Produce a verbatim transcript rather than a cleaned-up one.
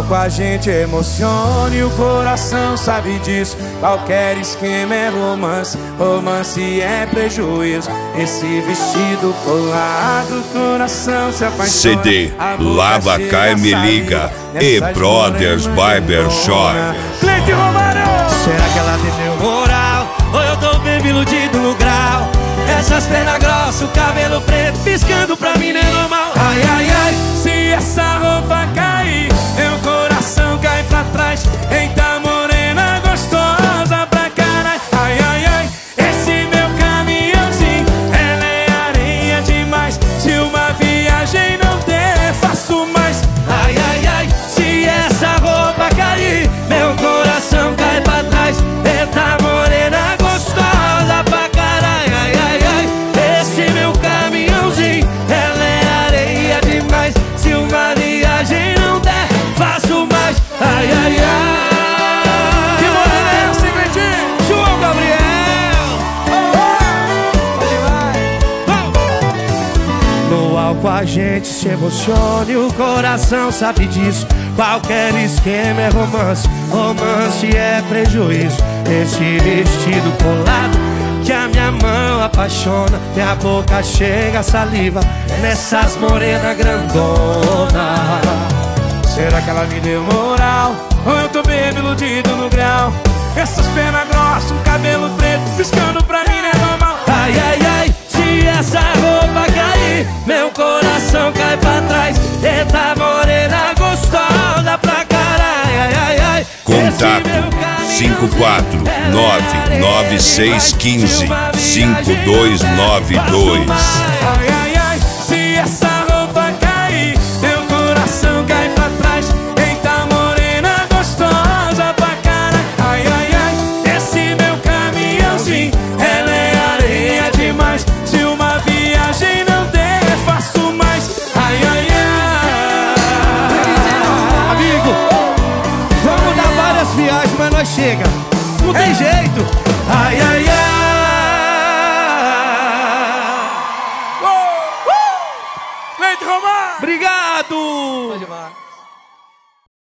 álcool a gente emociona e o coração sabe disso. Qualquer esquema é romance, romance é prejuízo. Esse vestido colado, o coração se apaixona. C D Lava Cai Me Liga e Brothers Barbershop. Cleide Romano! Será que ela tem meu moral? Ou eu tô bem iludido no grau? Essas pernas grossas, o cabelo preto piscando pra mim não é normal. Ai, ai, ai, se essa roupa cair, meu coração cai pra trás. Eita morena gostosa pra caralho. Ai, ai, ai, esse meu caminhãozinho, ela é areia demais. Se uma viagem não der, faço mais. Ai, ai, ai, se essa roupa cair, meu coração cai pra trás. Eita morena gostosa pra caralho. Ai, ai, ai, esse meu caminhãozinho, ela é areia demais. Se uma viagem não der, faço mais. Ai, ai, ai. Que morena é essa, hein, Cleitinho? João Gabriel. Pode vai. No álcool a gente se emociona e o coração sabe disso. Qualquer esquema é romance, romance é prejuízo. Esse vestido colado que a minha mão apaixona, minha boca chega a saliva nessas morenas grandona. Será que ela me deu moral? Ou eu tô bem iludido no grau? Essas pernas grossas, um cabelo preto piscando pra mim não é normal. Ai, ai, ai, se essa roupa cair, meu coração cai pra trás. Eita morena gostosa pra caralho. Ai, ai, ai. Contato cinco quatro nove nove seis um cinco cinco dois nove dois. Ai, ai, ai, se essa roupa cair, meu coração cai pra trás. Eita morena gostosa pra caralho. Ai, ai, ai, esse meu caminhãozinho, ela é areia demais. Se uma viagem não der, faço mais. Ai, ai, ai. Amigo, vamos dar várias viagens, mas nós chega. Não tem jeito.